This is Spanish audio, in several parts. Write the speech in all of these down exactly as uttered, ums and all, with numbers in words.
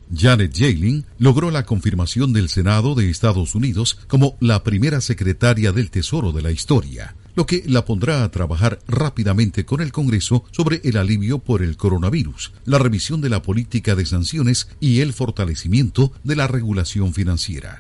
Janet Yellen logró la confirmación del Senado de Estados Unidos como la primera secretaria del Tesoro de la historia, lo que la pondrá a trabajar rápidamente con el Congreso sobre el alivio por el coronavirus, la revisión de la política de sanciones y el fortalecimiento de la regulación financiera.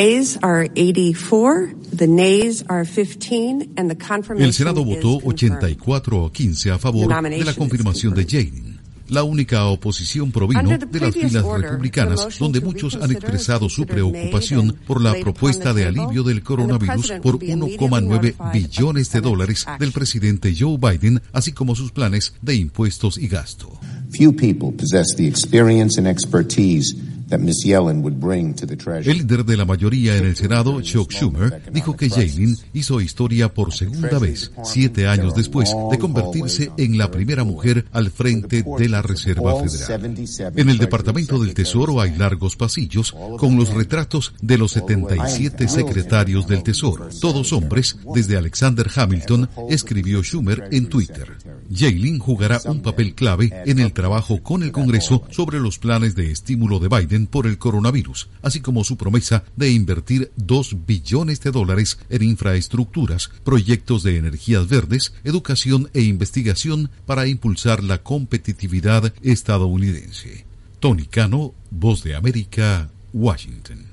El Senado votó ochenta y cuatro a quince a favor de la confirmación de Yellen. La única oposición provino de las filas republicanas, donde muchos han expresado su preocupación por la propuesta de alivio del coronavirus por uno coma nueve billones de dólares del presidente Joe Biden, así como sus planes de impuestos y gasto. Few people possess the experience and expertise that Miz Yellen would bring to the Treasury. El líder de la mayoría en el Senado, Chuck Schumer, dijo que Yellen hizo historia por segunda vez, siete años después de convertirse en la primera mujer al frente de la Reserva Federal. En el Departamento del Tesoro hay largos pasillos con los retratos de los setenta y siete secretarios del Tesoro, todos hombres, desde Alexander Hamilton, escribió Schumer en Twitter. Yellen jugará un papel clave en el trabajo con el Congreso sobre los planes de estímulo de Biden por el coronavirus, así como su promesa de invertir dos billones de dólares en infraestructuras, proyectos de energías verdes, educación e investigación para impulsar la competitividad estadounidense. Tony Cano, Voz de América, Washington.